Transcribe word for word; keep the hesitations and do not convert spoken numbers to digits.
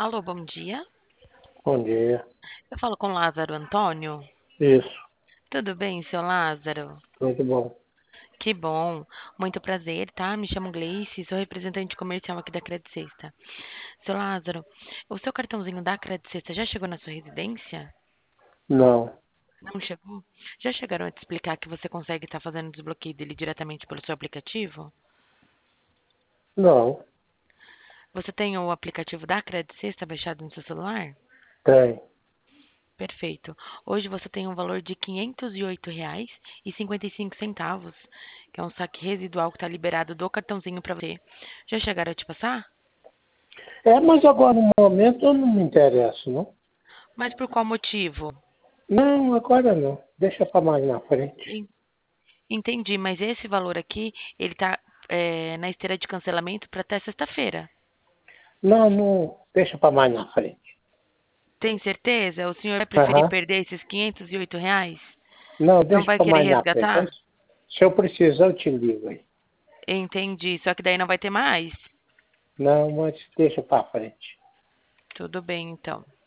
Alô, bom dia. Bom dia. Eu falo com Lázaro Antônio. Isso, Tudo bem, seu Lázaro? muito bom. Que bom. Muito prazer, tá? Me chamo Gleice, sou representante comercial aqui da Credit Sexta. Seu Lázaro, o seu cartãozinho da Credit Sexta já chegou na sua residência? Não, Não chegou? Já chegaram a te explicar que você consegue estar fazendo o desbloqueio dele diretamente pelo seu aplicativo? não, Você tem o aplicativo da Credit Sexta baixado no seu celular? tem. Perfeito. Hoje você tem um valor de quinhentos e oito reais e cinquenta e cinco centavos, que é um saque residual que está liberado do cartãozinho para você. Já chegaram a te passar? É, mas agora no momento eu não me interesso, não. Mas por qual motivo? Não, agora não. Deixa para mais na frente. En- Entendi, mas esse valor aqui, ele está na esteira de cancelamento para até sexta-feira. Não, não, deixa para mais na frente. Tem certeza? O senhor vai preferir Aham. perder esses quinhentos e oito reais? Não, Não deixa vai para querer mais na frente. Aí, resgatar? se eu precisar, eu te ligo aí. Entendi, só que daí não vai ter mais. Não, mas deixa para frente. Tudo bem, então.